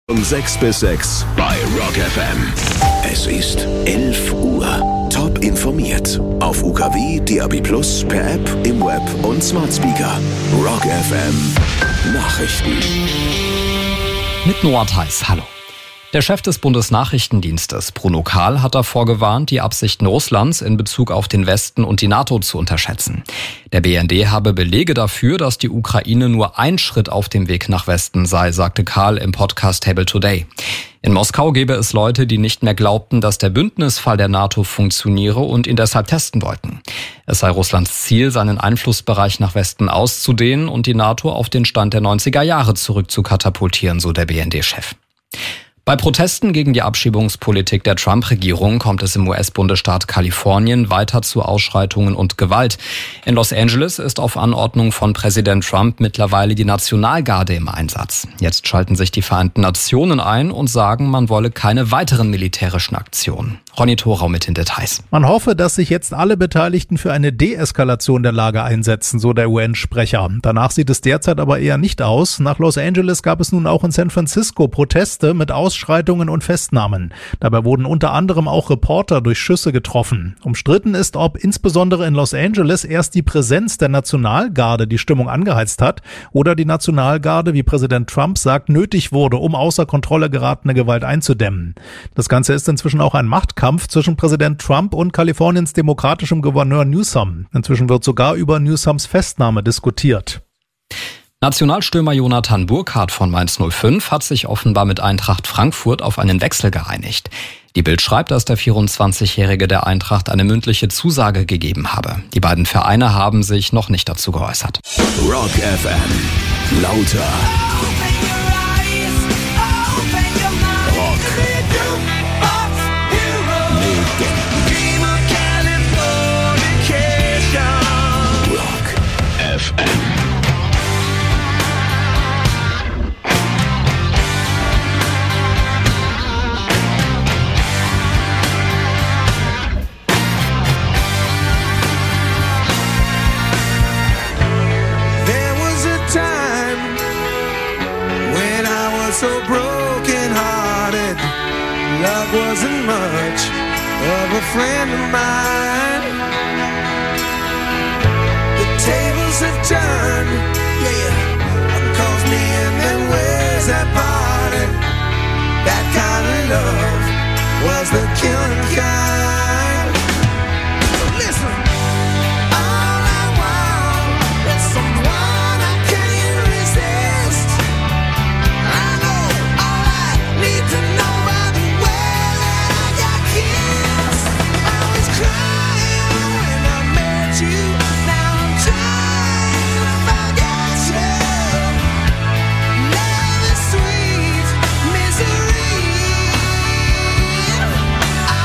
Von 6 bis 6 bei Rock FM. Es ist 11 Uhr. Top informiert. Auf UKW, DAB+, per App, im Web und Smart Speaker. Rock FM Nachrichten. Mit Noah Theis, hallo. Der Chef des Bundesnachrichtendienstes, Bruno Kahl, hat davor gewarnt, die Absichten Russlands in Bezug auf den Westen und die NATO zu unterschätzen. Der BND habe Belege dafür, dass die Ukraine nur ein Schritt auf dem Weg nach Westen sei, sagte Kahl im Podcast Table Today. In Moskau gäbe es Leute, die nicht mehr glaubten, dass der Bündnisfall der NATO funktioniere und ihn deshalb testen wollten. Es sei Russlands Ziel, seinen Einflussbereich nach Westen auszudehnen und die NATO auf den Stand der 90er Jahre zurück zu katapultieren, so der BND-Chef. Bei Protesten gegen die Abschiebungspolitik der Trump-Regierung kommt es im US-Bundesstaat Kalifornien weiter zu Ausschreitungen und Gewalt. In Los Angeles ist auf Anordnung von Präsident Trump mittlerweile die Nationalgarde im Einsatz. Jetzt schalten sich die Vereinten Nationen ein und sagen, man wolle keine weiteren militärischen Aktionen. Ronny Thorau mit den Details. Man hoffe, dass sich jetzt alle Beteiligten für eine Deeskalation der Lage einsetzen, so der UN-Sprecher. Danach sieht es derzeit aber eher nicht aus. Nach Los Angeles gab es nun auch in San Francisco Proteste mit Ausschreitungen und Festnahmen. Dabei wurden unter anderem auch Reporter durch Schüsse getroffen. Umstritten ist, ob insbesondere in Los Angeles erst die Präsenz der Nationalgarde die Stimmung angeheizt hat oder die Nationalgarde, wie Präsident Trump sagt, nötig wurde, um außer Kontrolle geratene Gewalt einzudämmen. Das Ganze ist inzwischen auch ein Machtkampf zwischen Präsident Trump und Kaliforniens demokratischem Gouverneur Newsom. Inzwischen wird sogar über Newsoms Festnahme diskutiert. Nationalstürmer Jonathan Burkhardt von Mainz 05 hat sich offenbar mit Eintracht Frankfurt auf einen Wechsel geeinigt. Die Bild schreibt, dass der 24-Jährige der Eintracht eine mündliche Zusage gegeben habe. Die beiden Vereine haben sich noch nicht dazu geäußert. Rock FM. Lauter. Rock. Legenden. Rock FM. So broken-hearted, love wasn't much of a friend of mine. The tables have turned, yeah, 'cause me and them ways have parted. That kind of love was the killing kind. So listen. All I want is someone I can't resist. To know by the way that I got kissed. I was crying when I met you. Now I'm trying to forget you. Love is sweet misery. I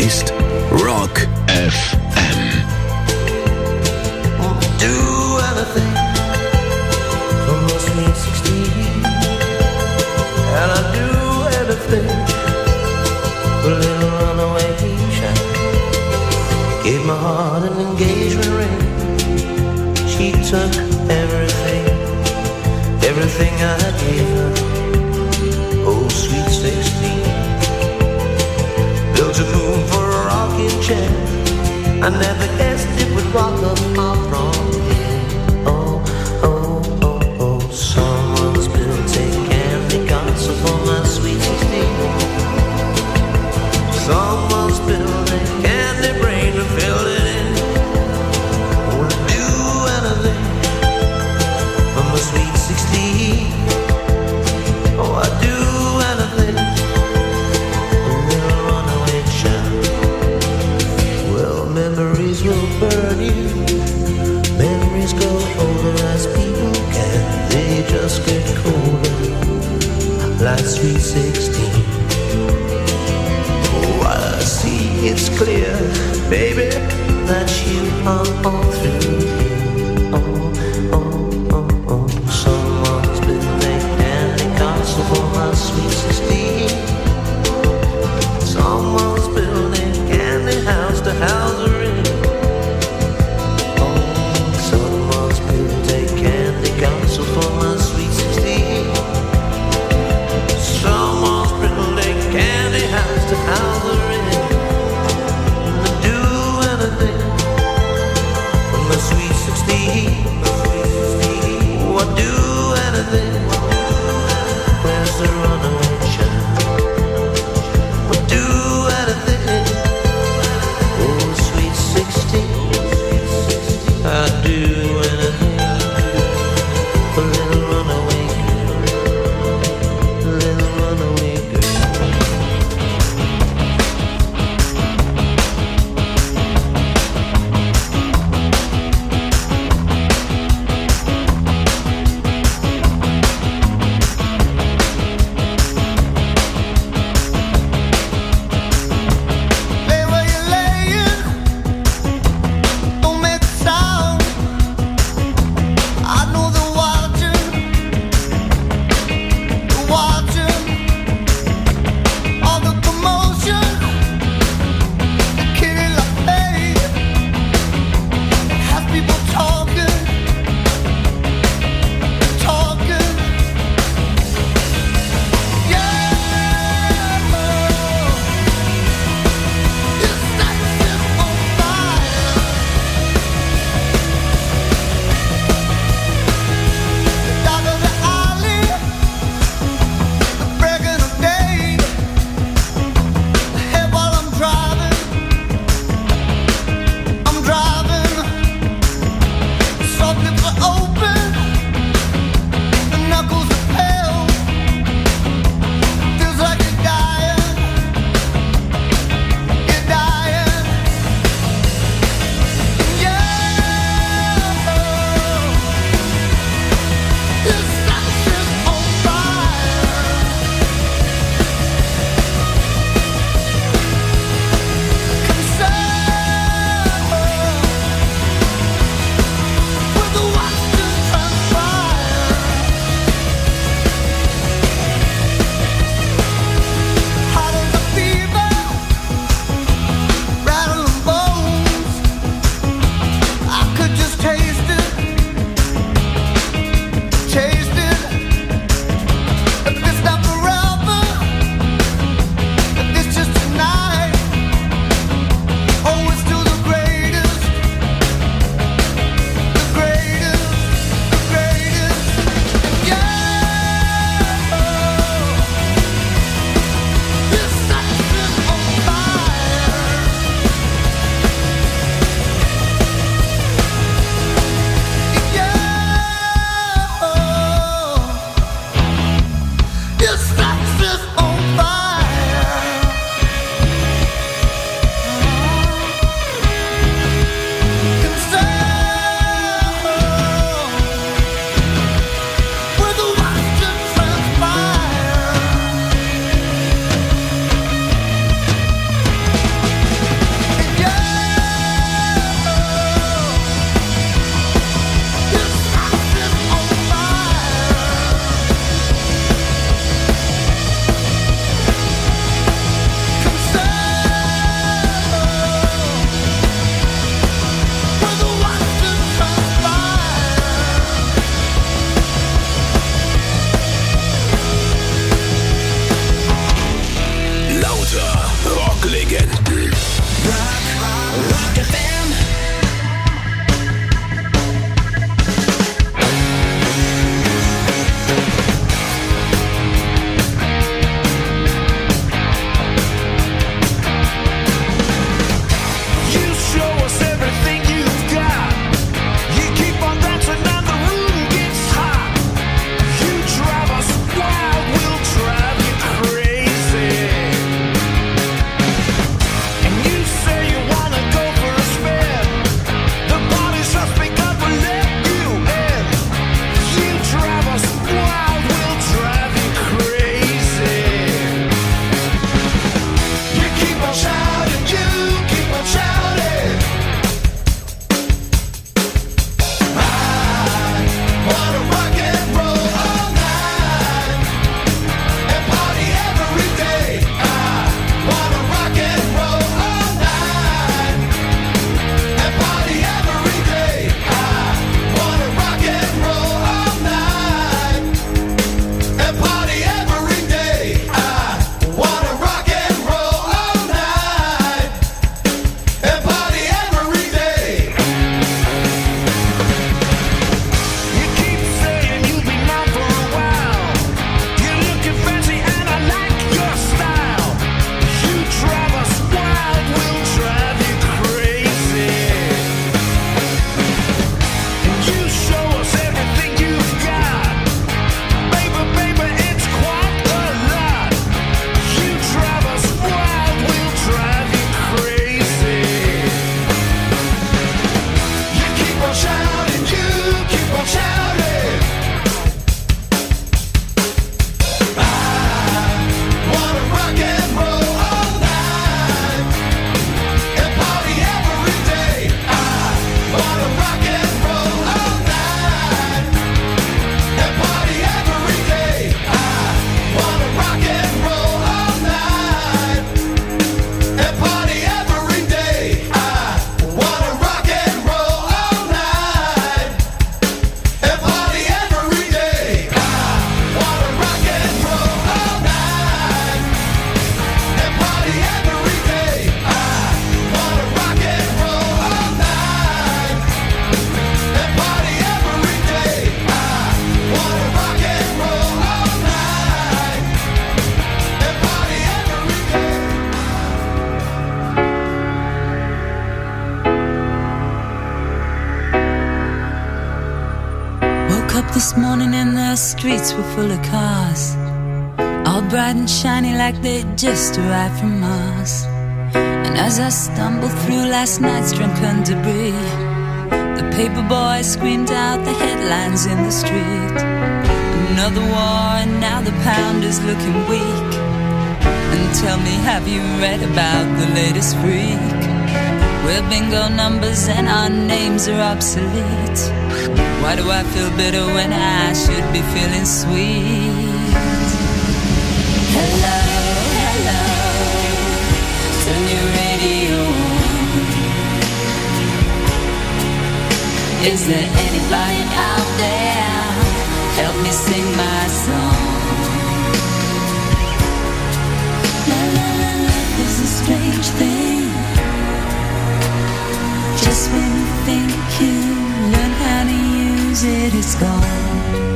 ist Rock FM. Do anything for my sweet 16. And I do anything for a little runaway child. Gave my heart an engagement ring. She took everything I gave her. Oh, sweet 16. Built a moon for a rocking chair. I never guessed it would rock up my throne. Oh, oh, oh, oh. Someone's built a candy castle for my sweet 16. Someone's built a candy brain to fill it in. Would do anything for my sweet 16. Oh, I'd do anything. A little runaway child. Well, memories will burn you. Memories grow older as people can. They just get colder, like sweet 16. Oh, I see it's clear, baby, that you are all through here. Oh, oh, oh, oh. Someone's been making candy castle for my sweet 16. Someone's building candy house to house her in. Oh, someone's built a candy castle for my sweet 16. Someone's built a candy house to house her in. To do anything for my sweet 16. Oh, I'd do anything. Where's the runaway child? I'd do anything. Oh, sweet 16. I'd do anything. A little runaway girl. A little runaway girl. streets were full of cars, all bright and shiny like they'd just arrived from Mars. And as I stumbled through last night's drunken debris, the paper boy screamed out the headlines in the street. Another war and now the pound is looking weak. And tell me, have you read about the latest freak? We're bingo numbers and our names are obsolete. Why do I feel bitter when I should be feeling sweet? Hello, hello, turn your radio on. Is there anybody out there? Help me sing my song. La la la, life is a strange thing. Just when you think you learn how to use it, it's gone.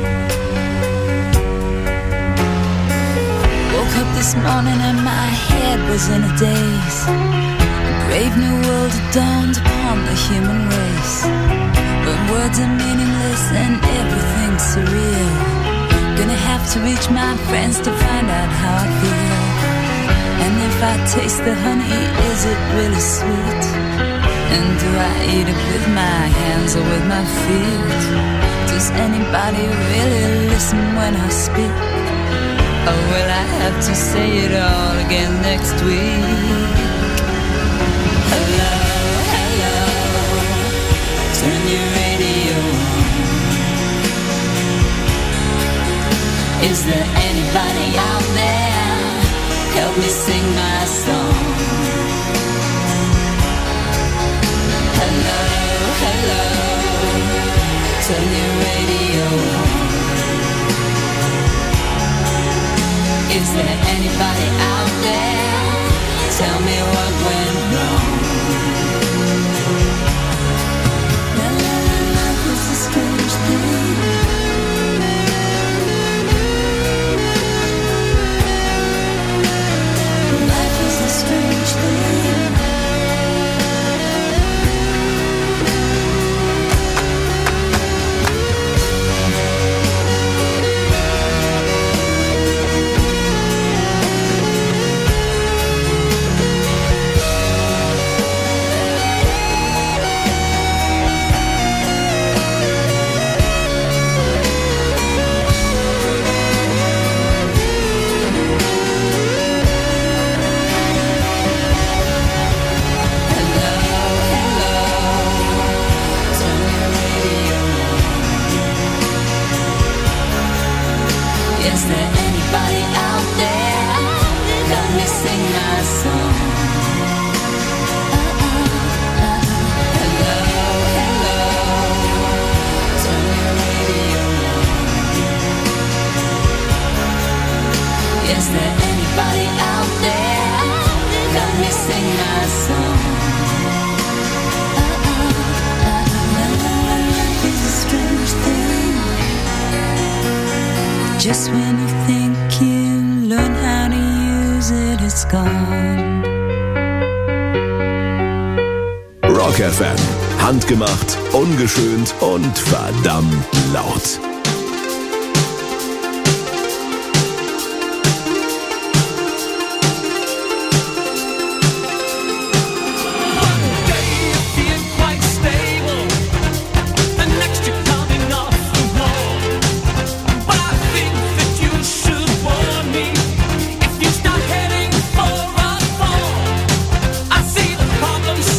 Woke up this morning and my head was in a daze. A brave new world had dawned upon the human race. But words are meaningless and everything's surreal. Gonna have to reach my friends to find out how I feel. And if I taste the honey, is it really sweet? And do I eat it with my hands or with my feet? Does anybody really listen when I speak? Or will I have to say it all again next week? Hello, hello, turn your radio on. Is there anybody out there? Help me sing my song. Hello, hello, turn your radio on. Is there anybody out there? Tell me what went wrong. La la la, life is a strange thing. Life is a strange thing. Is there anybody out there? Help me sing my song. Hello, hello, turn your radio on. Is there anybody out there? Help me sing my song. Life is a strange thing. Just when you think you learn how to use it, it's gone. Rock FM. Handgemacht, ungeschönt und verdammt laut.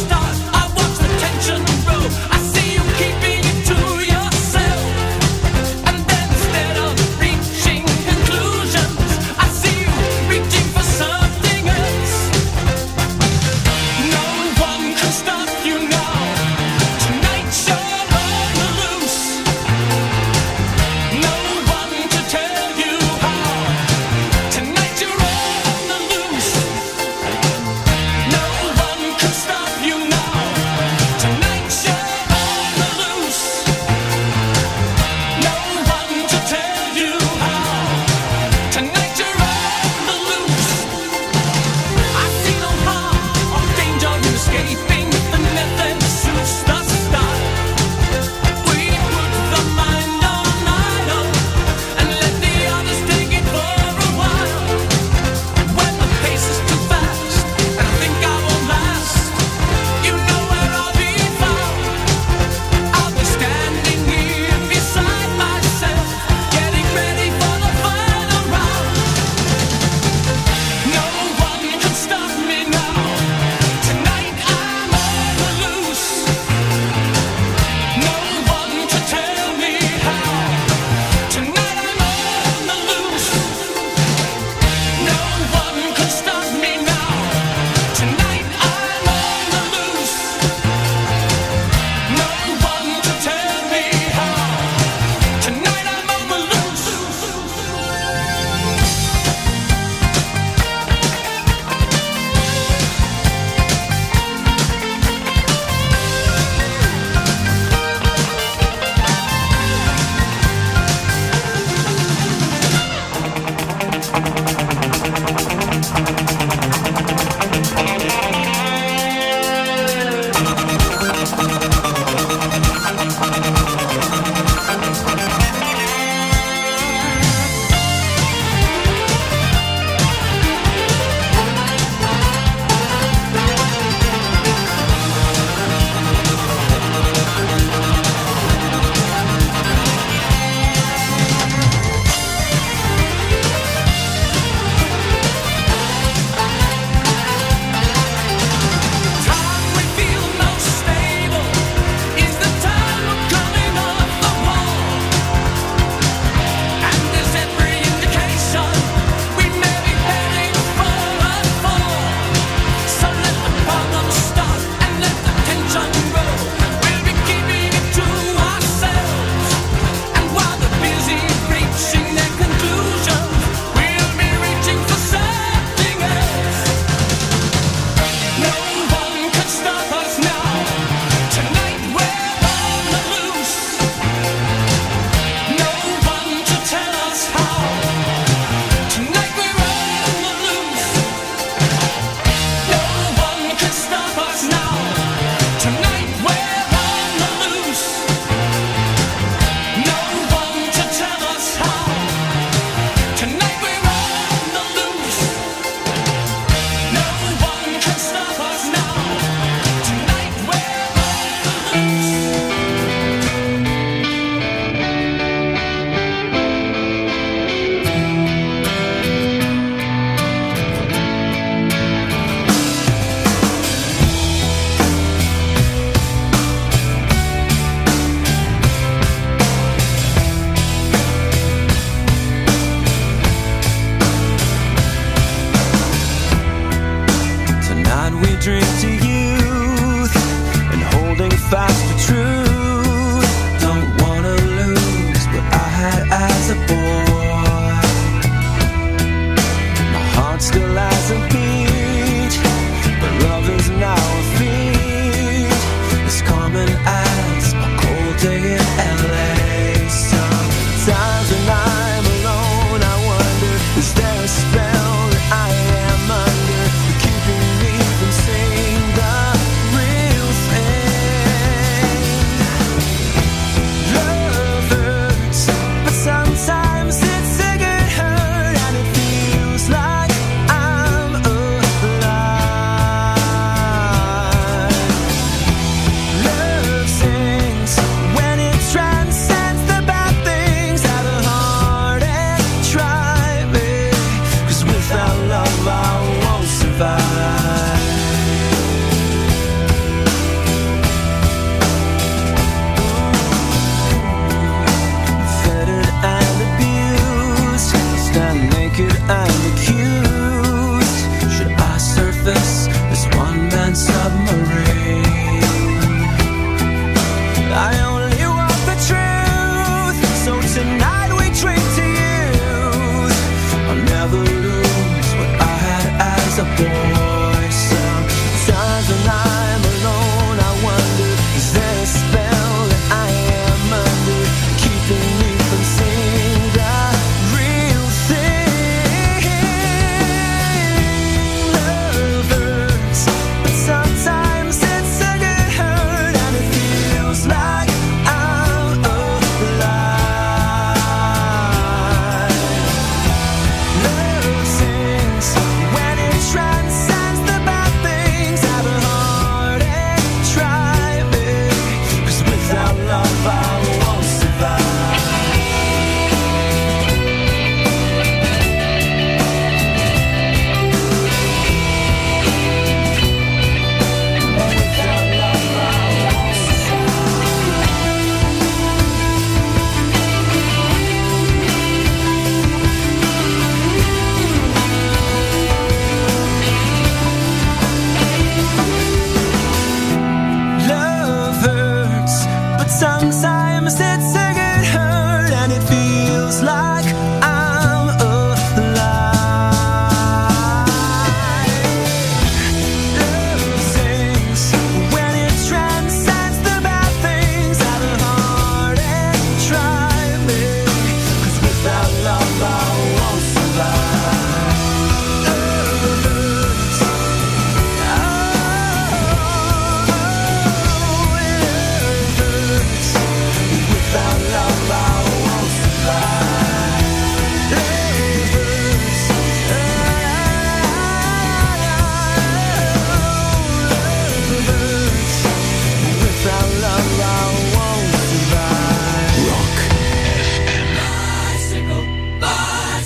I see you keeping it to yourself.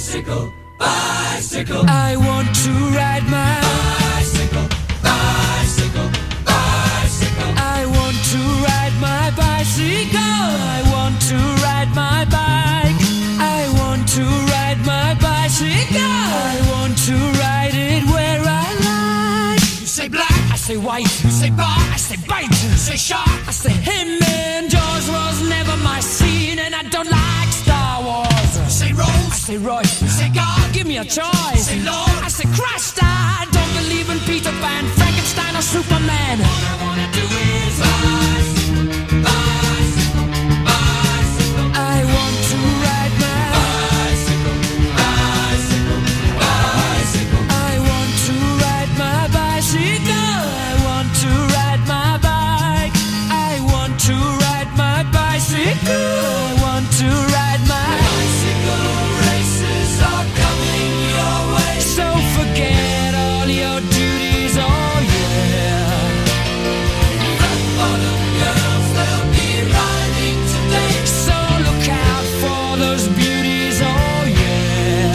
bicycle, bicycle. I want to ride my bicycle, bicycle, bicycle. I want to ride my bicycle. I want to ride my bike. I want to ride my bicycle. I want to ride it where I like. You say black, I say white. You say bar, I say bite. You say shark, I say him. And Jaws was never my scene, and I don't like Star Wars. You say Rose, I say Royce. You say God, give me a choice. You say Lord, I say Christ. I don't believe in Peter Pan, Frankenstein, or Superman. All I wanna do is bicycle, bicycle, bicycle. I want to ride my bicycle, bicycle, bicycle. I want to ride my bicycle. I want to ride my bike. I want to ride my bicycle. I want to ride my bicycle. Races are coming your way, so forget all your duties. Oh yeah. Rock bottom girls, they'll be riding today, so look out for those beauties. Oh yeah.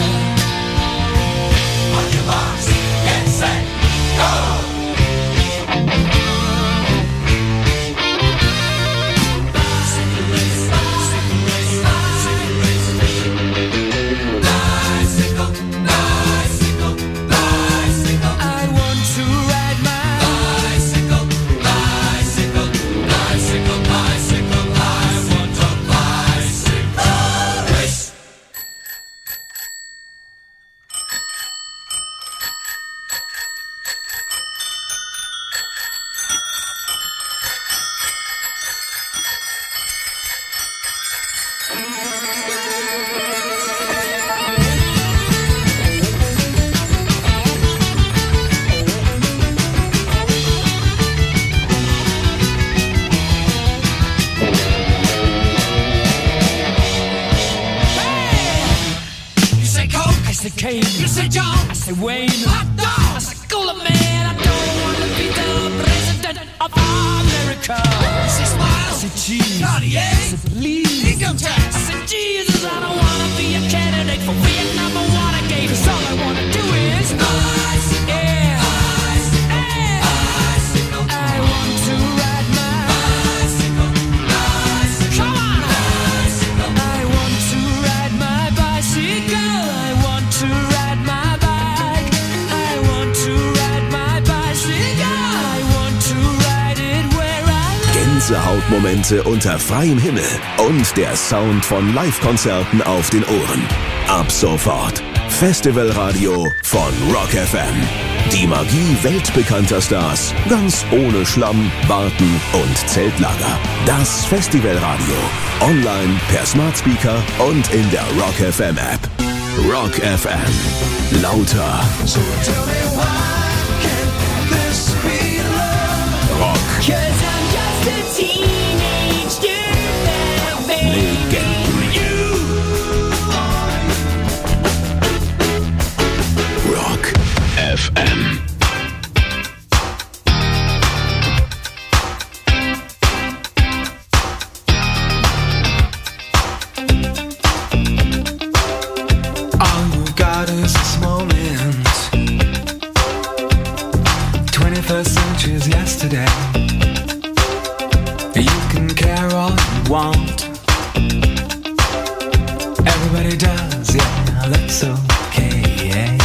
On your marks, get set, go. Bicycle race, bicycle race, bicycle race. Bicycle, bicycle, bicycle. I want to ride my bicycle, bicycle, bicycle, bicycle. I want a bicycle race. You say Coke, I say Kane. You say John, I say Wayne. Hot dog, I say Cooler Man. I don't want to be the president of America. You say Smile, I say Cheese. Cartier, I say Please. Income tax, I say Jesus. I don't want to be a candidate for Vietnam or Watergate. 'Cause all I want to do is bicycle, yeah, bicycle, bicycle. I want to ride my bicycle, bicycle. Come on, bicycle. I want to ride my bicycle. I want to ride my bike. I want to ride my bicycle. I want to ride it where I like. Gänsehautmomente unter freiem Himmel und der Sound von Live-Konzerten auf den Ohren. Ab sofort Festivalradio von Rock FM. Die Magie weltbekannter Stars, ganz ohne Schlamm, Warten und Zeltlager. Das Festivalradio. Online, per Smart Speaker und in der Rock FM App. Rock FM. Lauter. So tell me why can't this be love? Rock. 'Cause I'm just a teenage girl, baby. Legenden. Rock FM. All you got is this moment. 21st century's yesterday. You can care all you want. Everybody does, yeah, that's okay, yeah.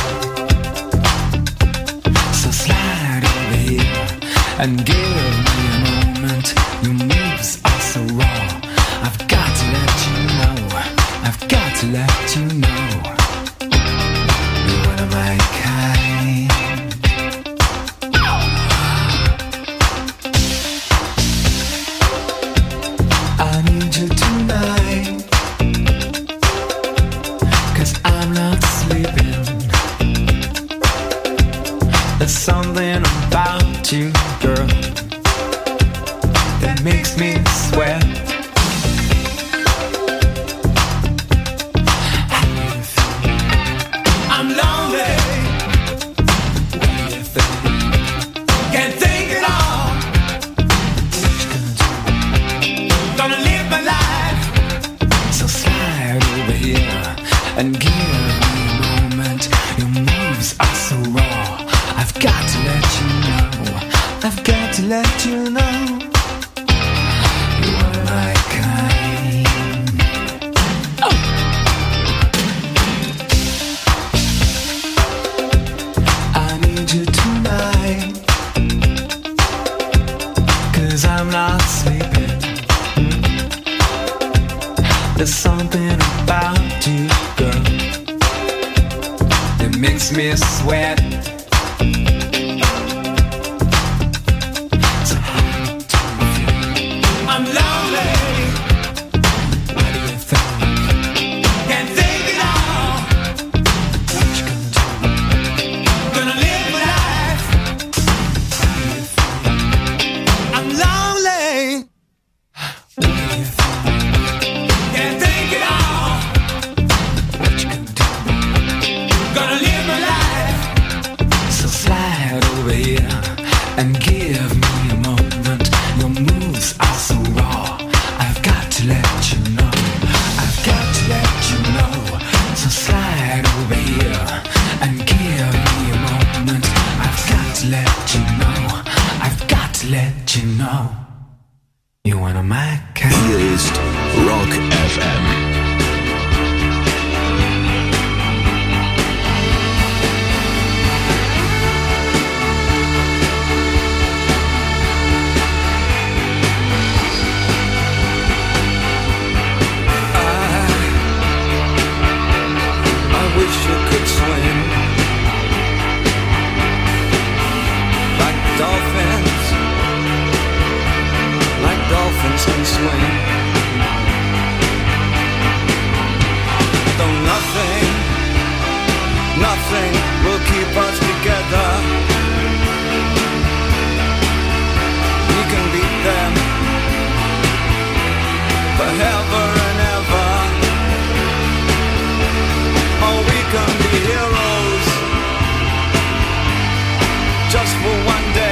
So slide over here and give me a moment. Your moves are so raw. I've got to let you know. I've got to let you know. You're one of my kind. I need you tonight, 'cause I'm not sleeping. There's something about you, girl, that makes me sweat. How do you feel? I'm lonely. What do you think? Can't think at all. What you gonna do? Gonna live my life. So slide over here and give me Your moves are so raw. I've got to let you know. I've got to let you know. You are my kind. Oh. I need you tonight, 'cause I'm not sleeping. There's something about you, girl, that makes me sweat. So I'm lonely. What do you think? Can't think it all. What you gonna do? Gonna live my life. How do you feel? I'm lonely. What do you think? Can't think it all. What you gonna do? Gonna live my life. So slide over here and give me a moment. Your moves are so raw. I've got to let you know. I've got to let you know. So slide over here and give me a moment. I've got to let you know. I've got to let you know. You wanna my kind. Hier ist Rock FM. I wish you could swim like dolphins can swim. Though nothing will keep us together. We can beat them forever and ever. Oh, we can be heroes just for one day.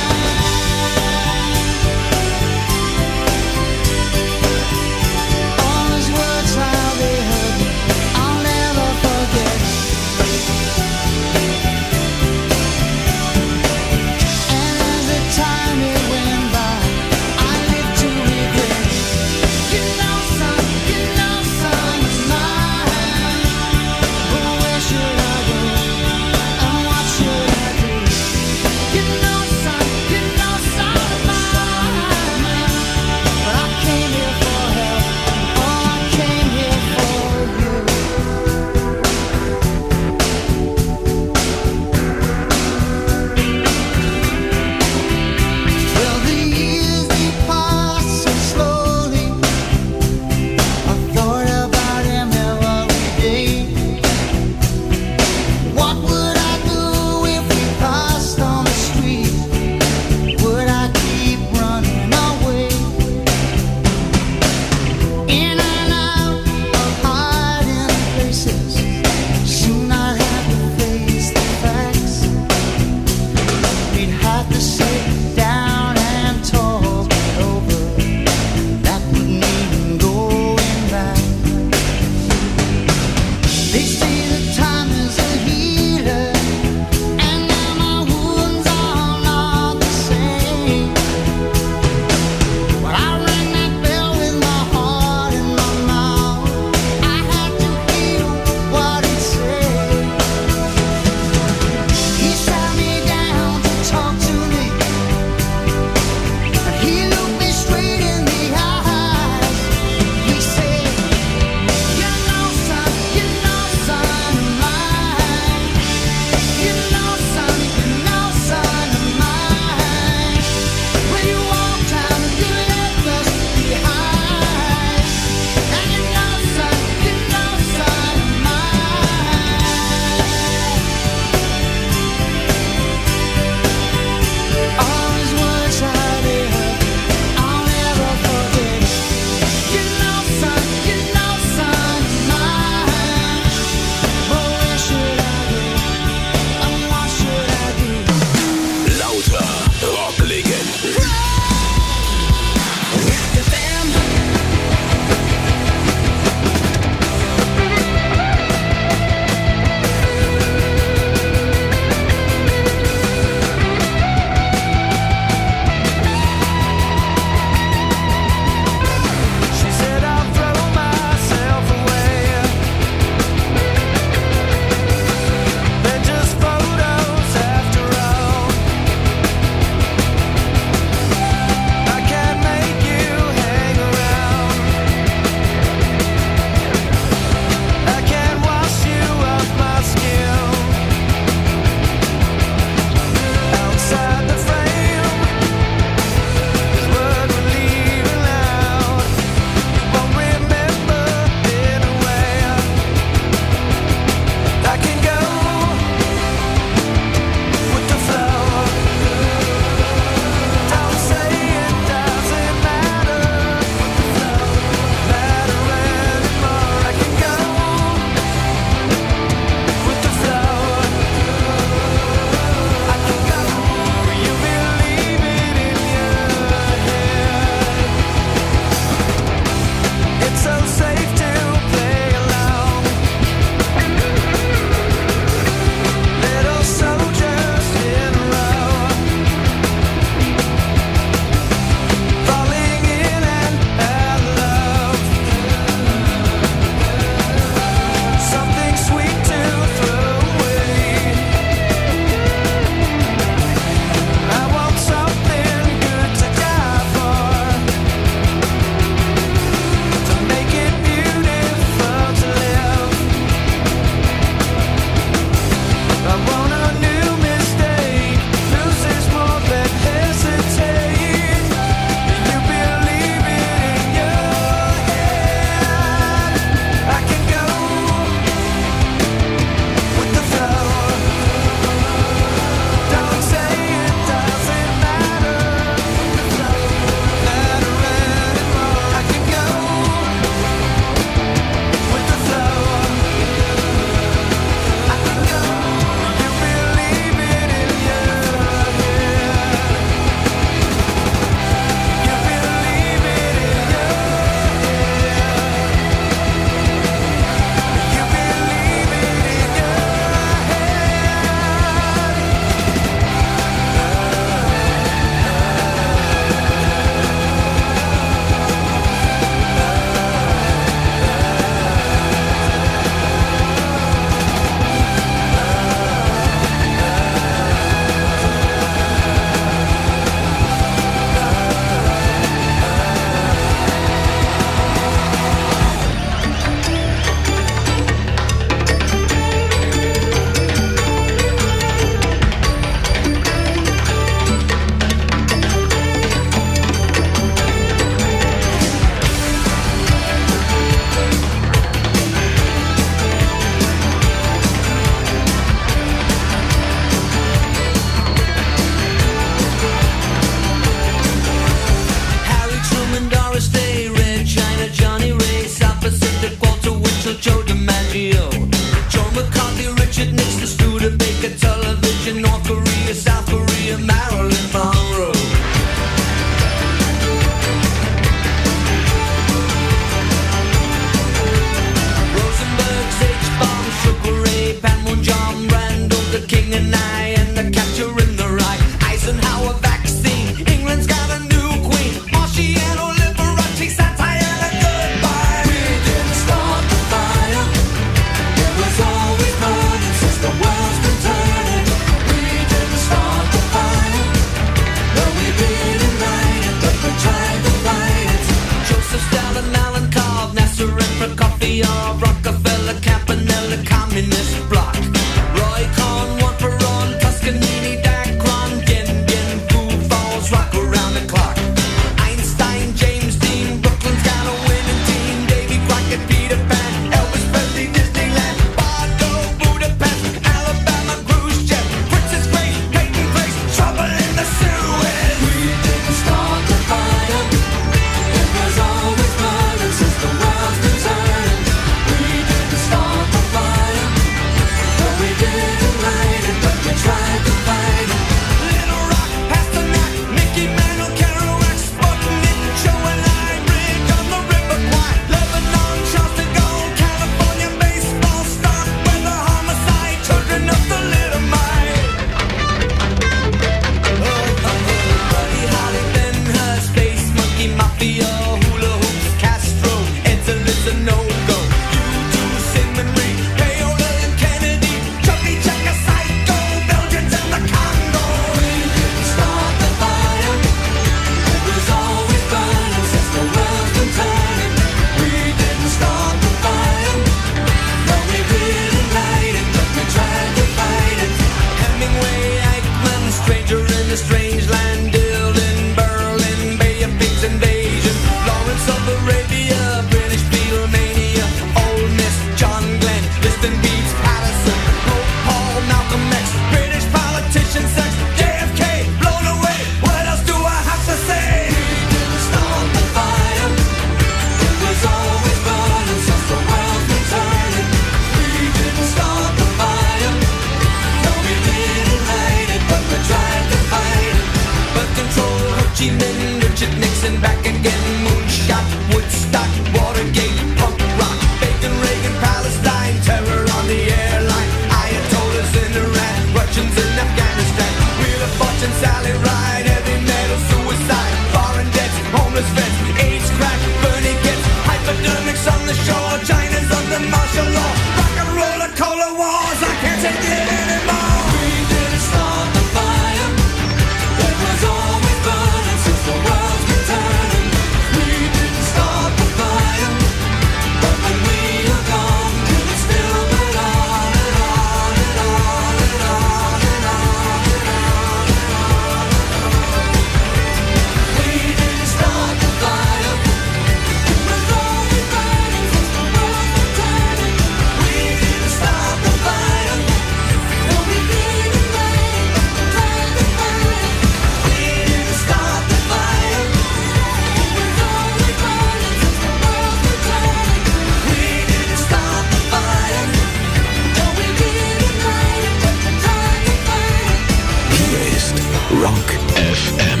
Rock FM.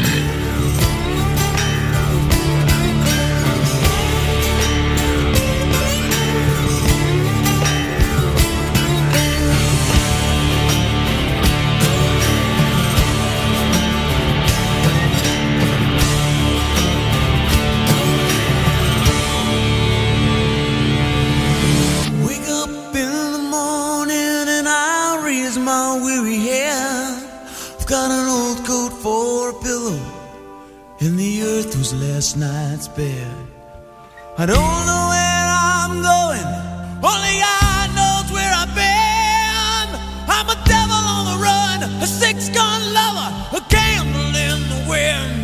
Last night's bed. I don't know where I'm going, only God knows where I've been. I'm a devil on the run, a six-gun lover, a candle in the wind.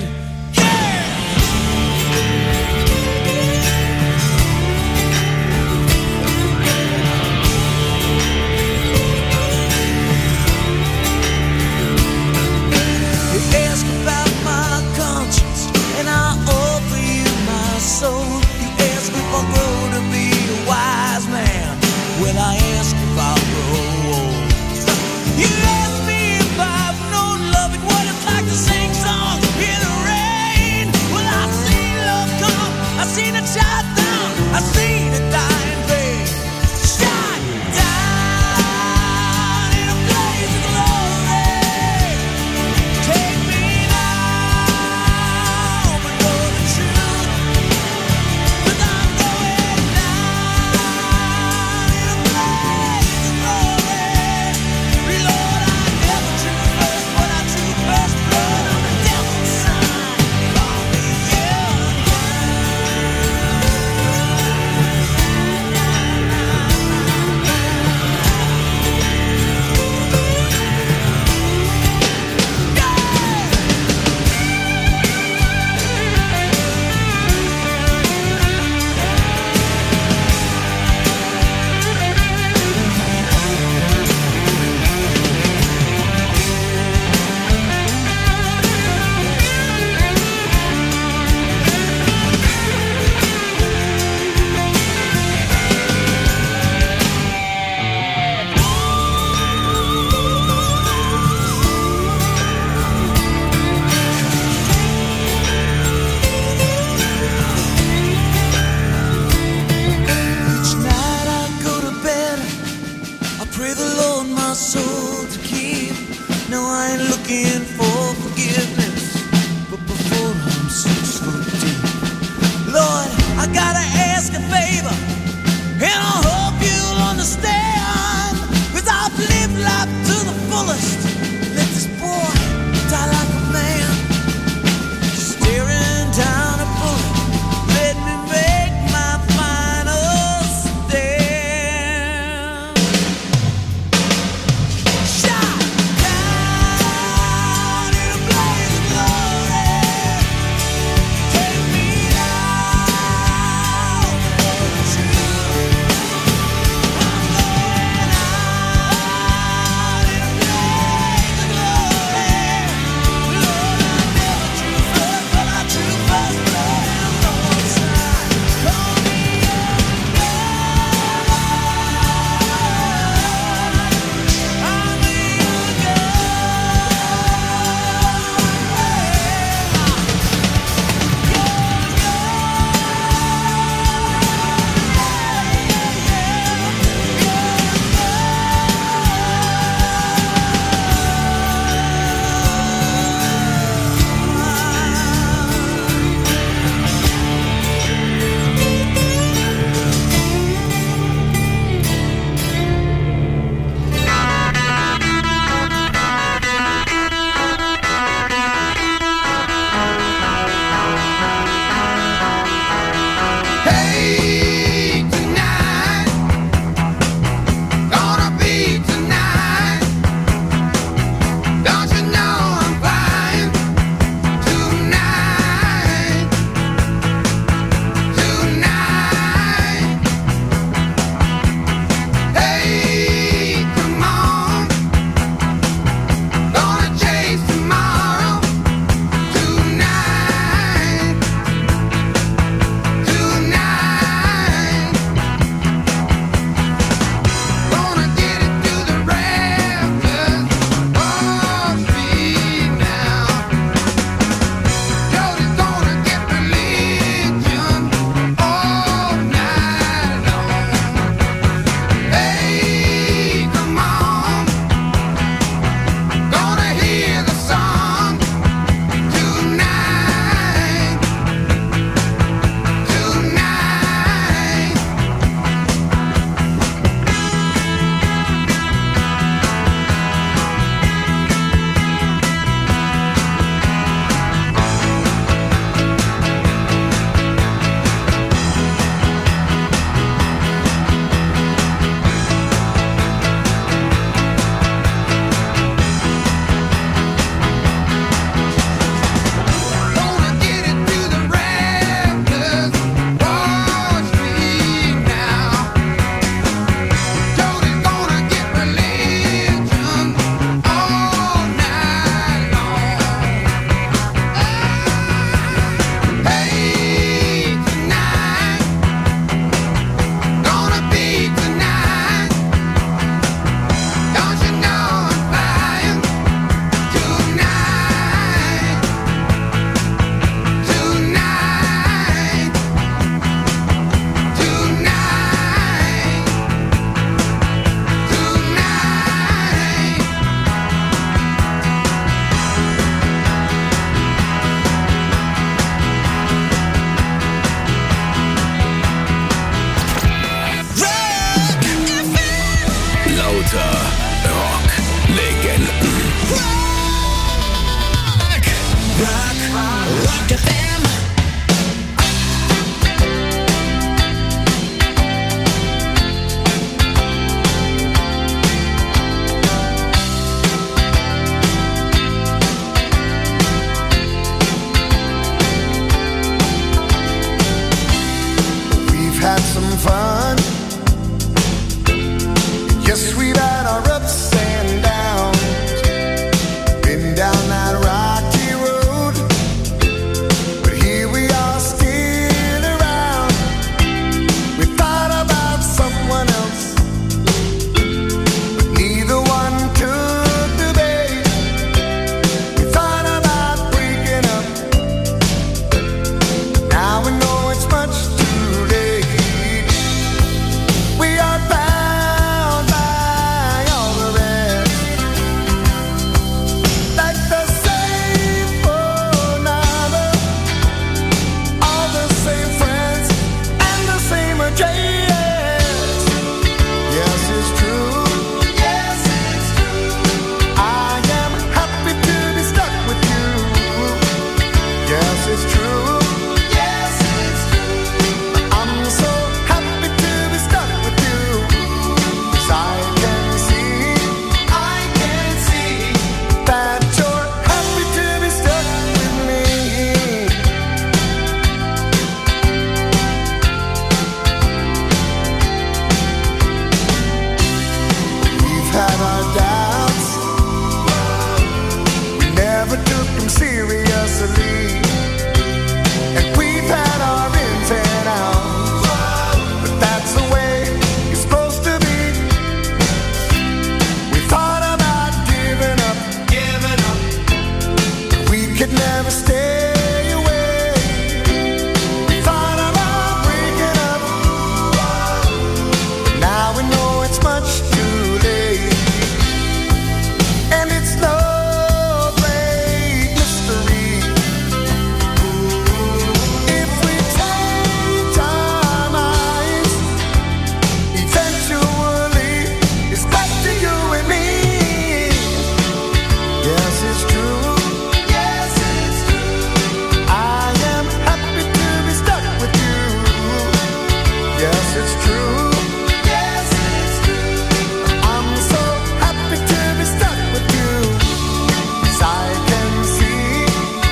Yes, it's true. Yes, it's true. I am happy to be stuck with you. Yes, it's true. Yes, it's true. I'm so happy to be stuck with you. 'Cause I can see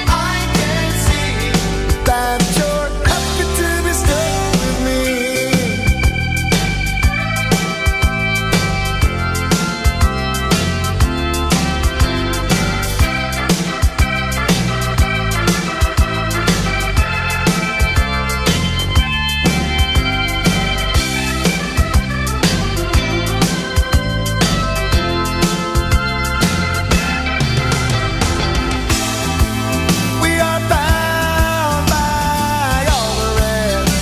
that you're happy to be stuck with me. We are bound by all the rest,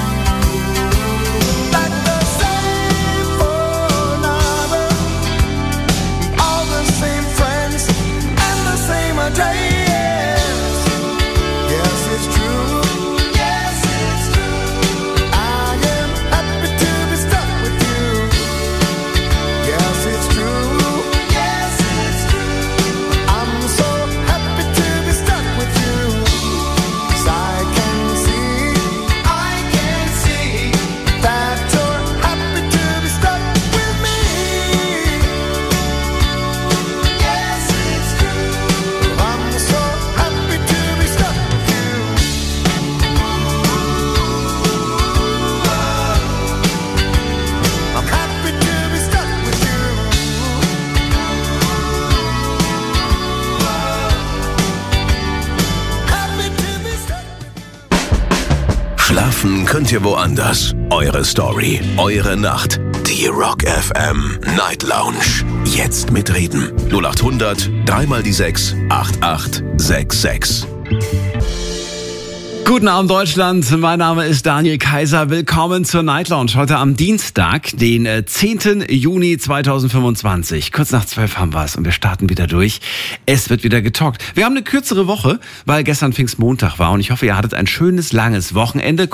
like the same phone number, all the same friends, and the same address. Yes, it's true. Yes, it's true. I am happy to be stuck with you. Yes, it's true. Yes, it's true. I'm so happy to be stuck with you. 'Cause I can see that you're happy to be stuck with me. Yes, it's true. I'm so happy to be stuck with you. I'm happy to be stuck with you. Happy to be stuck with you. Schlafen könnt ihr woanders. Eure Story, eure Nacht. Die Rock FM Night Lounge. Jetzt mitreden. 0800 3 die 6 8866. Guten Abend Deutschland, mein Name ist Daniel Kaiser. Willkommen zur Night Lounge. Heute am Dienstag, den 10. Juni 2025. Kurz nach 12 haben wir es und wir starten wieder durch. Es wird wieder getalkt. Wir haben eine kürzere Woche, weil gestern Pfingstmontag war und ich hoffe, ihr hattet ein schönes, langes Wochenende.